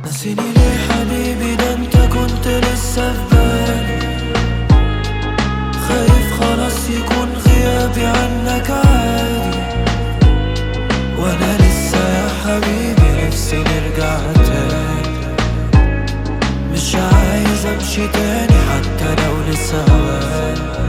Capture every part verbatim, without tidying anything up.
نسيني ليه حبيبي؟ ده انت كنت لسه في بالي. خايف خلاص يكون غيابي عنك عادي، وانا لسه يا حبيبي نفسي نرجع تاني. مش عايز امشي تاني حتى لو لسه هواك.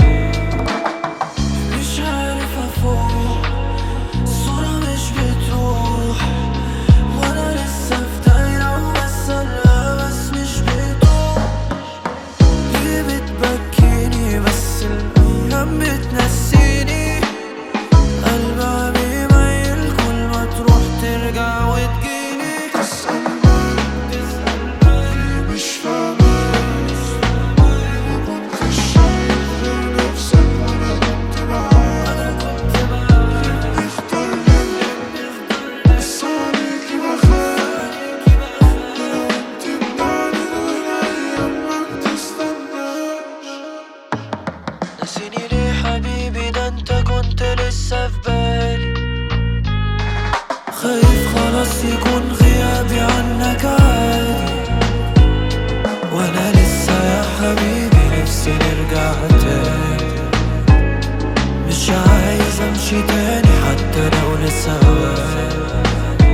مش عارف افوق، الصورة مش بتروح، وانا لسه في دايرة وبسألها بس مش بتروح. ليه بتبكيني بس الايام بتنسيني؟ قلبها بيميل كل ما تروح ترجع وتجيني. نسيني ليه حبيبي؟ ده انت كنت لسه في بالي. خايف خلاص يكون غيابي عنك عادي، وانا لسه يا حبيبي نفسي نرجع تاني. مش عايز امشي تاني حتى لو لسه هواك.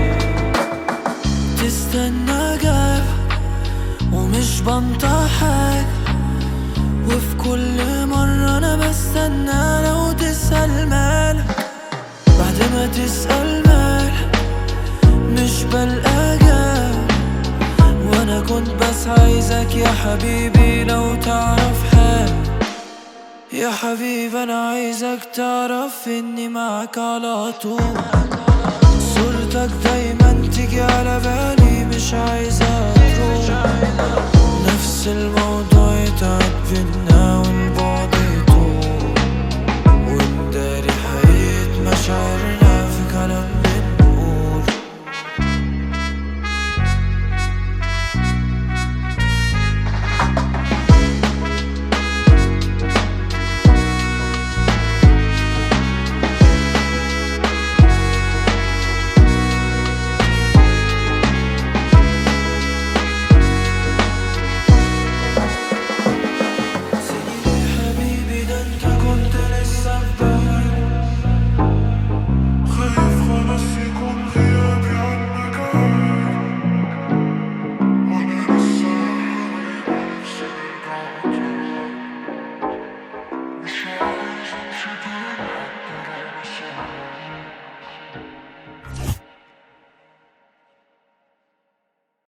تستنى جاب ومش بنطق حاجة، وفي كل مرة أنا بستنى لو تسأل مالك. بعد ما تسأل مالك مش بلقى جاب، وأنا كنت بس عايزك يا حبيبي لو تعرف حال. يا حبيبي أنا عايزك تعرف إني معك على طول. صورتك دايما تيجي على بالي، مش عايزة تروح. نفس الموضوع يتعب بينا